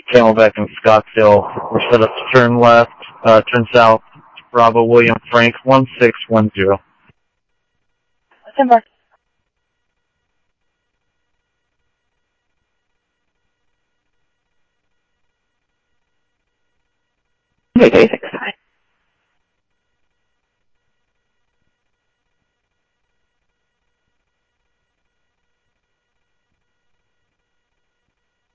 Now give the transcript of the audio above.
Camelback in Scottsdale. We're set up to turn left, turn south, Bravo William Frank 1610. Timber. Okay, 6 5.